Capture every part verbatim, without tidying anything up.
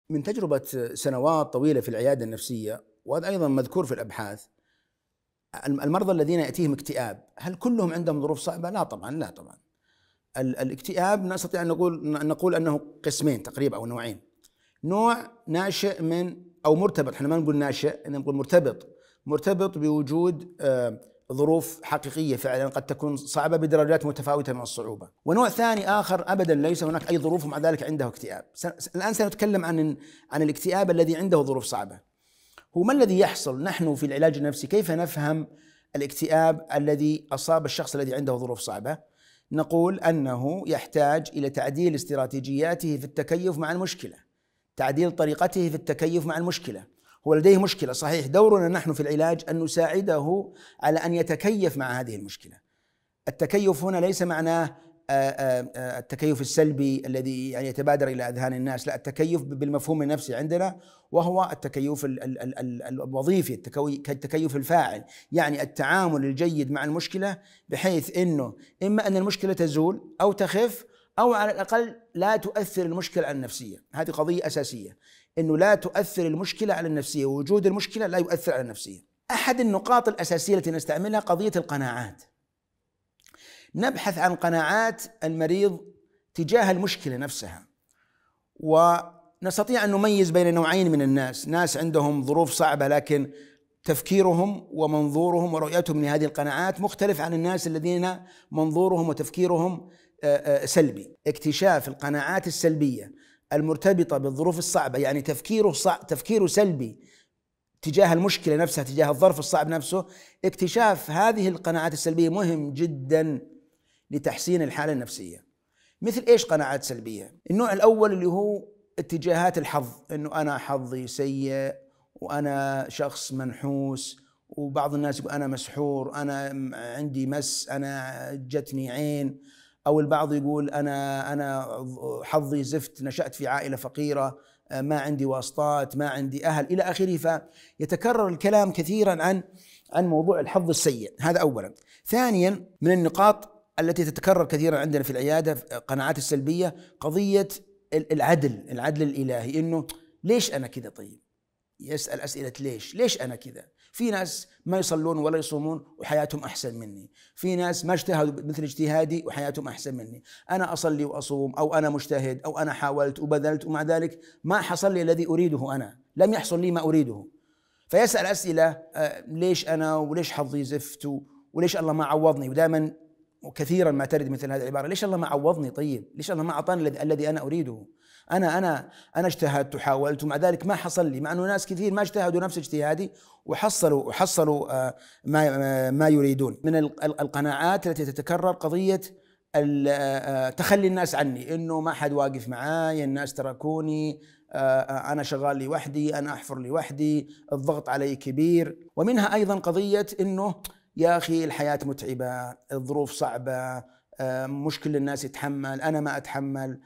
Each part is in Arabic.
من تجربة سنوات طويلة في العيادة النفسية، وهذا أيضا مذكور في الأبحاث، المرضى الذين يأتيهم اكتئاب هل كلهم عندهم ظروف صعبة؟ لا طبعا، لا طبعا. الاكتئاب نستطيع أن نقول نقول أنه قسمين تقريبا أو نوعين. نوع ناشئ من أو مرتبط، احنا ما نقول ناشئ، نقول مرتبط مرتبط بوجود ظروف حقيقية فعلا قد تكون صعبة بدرجات متفاوتة من الصعوبة. ونوع ثاني آخر أبدا ليس هناك أي ظروف ومع ذلك عنده اكتئاب. الآن سنتكلم عن عن الاكتئاب الذي عنده ظروف صعبة. هو ما الذي يحصل نحن في العلاج النفسي؟ كيف نفهم الاكتئاب الذي أصاب الشخص الذي عنده ظروف صعبة؟ نقول أنه يحتاج إلى تعديل استراتيجياته في التكيف مع المشكلة، تعديل طريقته في التكيف مع المشكلة. هو لديه مشكلة صحيح، دورنا نحن في العلاج أن نساعده على أن يتكيف مع هذه المشكلة. التكيف هنا ليس معناه التكيف السلبي الذي يعني يتبادر إلى أذهان الناس، لا، التكيف بالمفهوم النفسي عندنا وهو التكيف الوظيفي، التكيف الفاعل، يعني التعامل الجيد مع المشكلة بحيث أنه إما أن المشكلة تزول أو تخف أو على الأقل لا تؤثر المشكلة على النفسية. هذه قضية أساسية، أنه لا تؤثر المشكلة على النفسية، ووجود المشكلة لا يؤثر على النفسية. أحد النقاط الأساسية التي نستعملها قضية القناعات. نبحث عن قناعات المريض تجاه المشكلة نفسها، ونستطيع أن نميز بين نوعين من الناس: ناس عندهم ظروف صعبة لكن تفكيرهم ومنظورهم ورؤيتهم لهذه القناعات مختلف عن الناس الذين منظورهم وتفكيرهم سلبي. اكتشاف القناعات السلبية المرتبطة بالظروف الصعبة، يعني تفكيره صع... تفكيره سلبي تجاه المشكلة نفسها، تجاه الظرف الصعب نفسه، اكتشاف هذه القناعات السلبية مهم جدا لتحسين الحالة النفسية. مثل إيش قناعات سلبية؟ النوع الأول اللي هو اتجاهات الحظ، إنه أنا حظي سيء وأنا شخص منحوس، وبعض الناس يقول أنا مسحور، أنا عندي مس، أنا جتني عين، أو البعض يقول أنا أنا حظي زفت، نشأت في عائلة فقيرة، ما عندي واسطات، ما عندي أهل، إلى آخره. فيتكرر الكلام كثيرا عن عن موضوع الحظ السيء. هذا أولا. ثانيا، من النقاط التي تتكرر كثيرا عندنا في العيادة قناعات السلبية قضية العدل، العدل الإلهي، إنه ليش أنا كذا؟ طيب يسأل أسئلة ليش ليش أنا كذا؟ في ناس ما يصلون ولا يصومون وحياتهم أحسن مني، في ناس ما اجتهدوا مثل اجتهادي وحياتهم أحسن مني، أنا أصلي وأصوم، أو أنا مجتهد، أو أنا حاولت وبذلت ومع ذلك ما حصل لي الذي أريده، أنا لم يحصل لي ما أريده. فيسأل أسئلة ليش أنا، وليش حظي زفت، وليش الله ما عوضني. ودائما وكثيرا ما ترد مثل هذه العبارة: ليش الله ما عوضني؟ طيب ليش الله ما أعطاني الذي أنا أريده؟ أنا أنا أنا اجتهدت وحاولت ومع ذلك ما حصل لي، مع أنه ناس كثير ما اجتهدوا نفس اجتهادي وحصلوا وحصلوا ما ما يريدون. من القناعات التي تتكرر قضية تخلي الناس عني، إنه ما حد واقف معاي، الناس تركوني، أنا شغال لي وحدي، أنا أحفر لي وحدي، الضغط علي كبير. ومنها أيضا قضية إنه يا أخي الحياة متعبة، الظروف صعبة، مش كل الناس يتحمل، أنا ما أتحمل،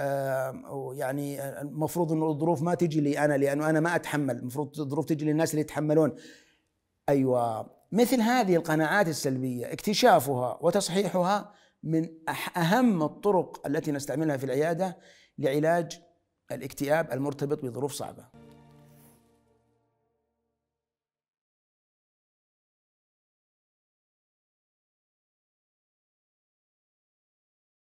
يعني المفروض أنه الظروف ما تجي لي أنا لأنه أنا ما أتحمل، المفروض الظروف تجي للناس اللي يتحملون. أيوة، مثل هذه القناعات السلبية اكتشافها وتصحيحها من أهم الطرق التي نستعملها في العيادة لعلاج الاكتئاب المرتبط بظروف صعبة.